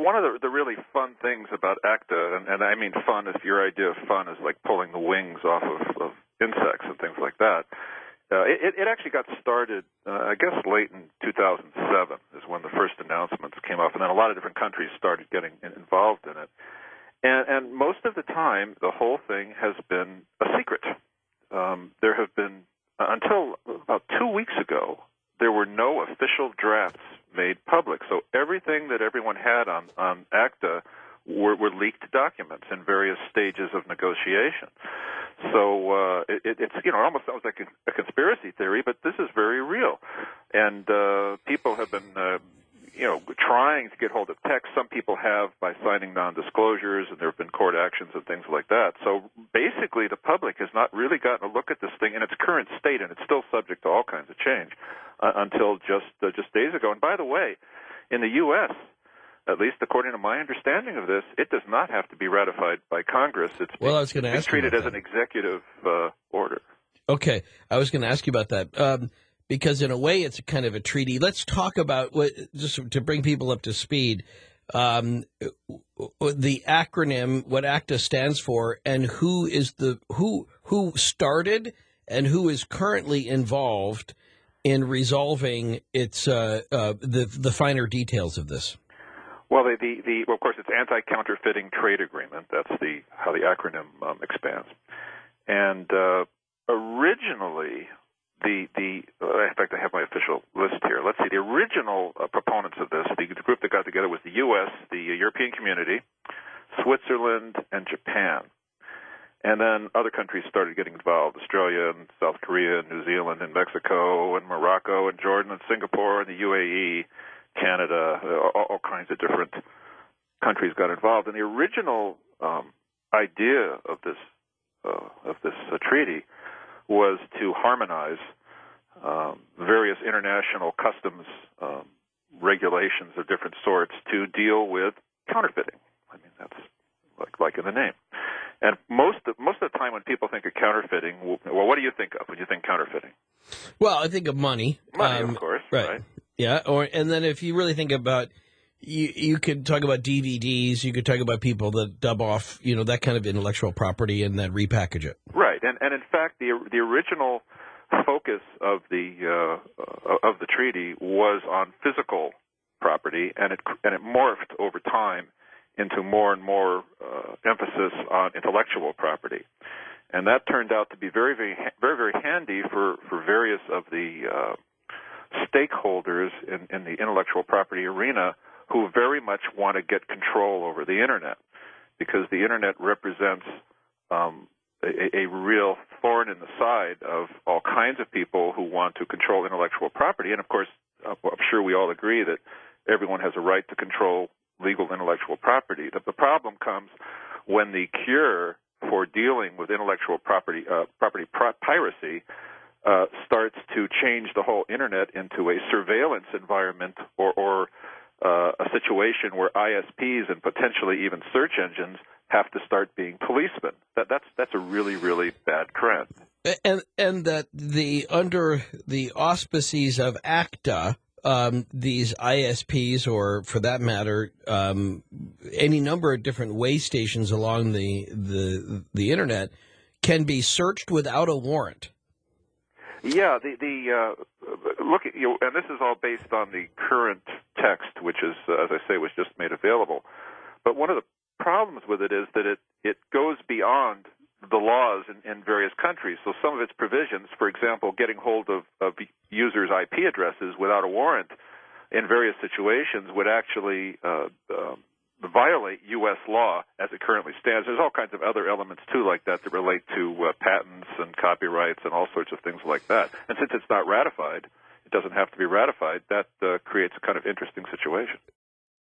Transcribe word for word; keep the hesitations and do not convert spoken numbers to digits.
one of the, the really fun things about ACTA, and, and I mean fun if your idea of fun is like pulling the wings off of, of insects and things like that, uh, it, it actually got started, uh, I guess, late in two thousand seven is when the first announcements came off, and then a lot of different countries started getting involved in it. And, and most of the time, the whole thing has been a secret. Um, there have been, uh, until about two weeks ago, there were no official drafts made public. So everything that everyone had on, on ACTA were, were leaked documents in various stages of negotiation. So uh, it, it's, you know, it almost sounds like a, a conspiracy theory, but this is very real. And uh, people have been, uh, you know, trying to get hold of text. Some people have by signing non-disclosures, and there have been court actions and things like that. So basically the public has not really gotten a look at this thing in its current state, and it's still subject to all kinds of change uh, until just uh, just days ago. And by the way, in the U S, at least according to my understanding of this, it does not have to be ratified by Congress. It's well, being, I was going to ask treated you as that. an executive uh, order. Okay, I was going to ask you about that. Um, Because in a way, it's a kind of a treaty. Let's talk about what, just to bring people up to speed, um, the acronym, what ACTA stands for, and who is the who who started and who is currently involved in resolving its uh, uh, the the finer details of this. Well, the, the, the well, of course, it's Anti-Counterfeiting Trade Agreement. That's the how the acronym um, expands. And uh, originally. The, the uh, in fact, I have my official list here. Let's see. The original uh, proponents of this, the, the group that got together was the U S, the European Community, Switzerland, and Japan. And then other countries started getting involved, Australia and South Korea and New Zealand and Mexico and Morocco and Jordan and Singapore and the U A E, Canada, uh, all, all kinds of different countries got involved. And the original um, idea of this, uh, of this uh, treaty was to harmonize um, various international customs um, regulations of different sorts to deal with counterfeiting. I mean, that's like like in the name. And most of, most of the time when people think of counterfeiting, well, what do you think of when you think counterfeiting? Well, I think of money. Money, um, of course, right? right? Yeah, or and then if you really think about, you you could talk about D V Ds, you could talk about people that dub off, you know, that kind of intellectual property and then repackage it. Right, and and in fact, the the original focus of the uh, of the treaty was on physical property, and it and it morphed over time into more and more uh, emphasis on intellectual property, and that turned out to be very very very very handy for for various of the uh, stakeholders in, in the intellectual property arena who very much want to get control over the Internet, because the Internet represents um, a, a real thorn in the side of all kinds of people who want to control intellectual property. And, of course, I'm sure we all agree that everyone has a right to control legal intellectual property. The, the problem comes when the cure for dealing with intellectual property, uh, property pro- piracy uh, starts to change the whole Internet into a surveillance environment or, or Uh, a situation where I S Ps and potentially even search engines have to start being policemen. That, that's that's a really, really bad trend. And and that the under the auspices of ACTA, um, these I S Ps, or for that matter, um, any number of different way stations along the the the Internet, can be searched without a warrant. Yeah, the the uh, look at you, know, and this is all based on the current text, which is, uh, as I say, was just made available. But one of the problems with it is that it it goes beyond the laws in, in various countries. So some of its provisions, for example, getting hold of, of users' I P addresses without a warrant in various situations would actually uh, uh, violate U S law as it currently stands. There's all kinds of other elements, too, like that that relate to uh, patents and copyrights and all sorts of things like that. And since it's not ratified, it doesn't have to be ratified, that uh, creates a kind of interesting situation.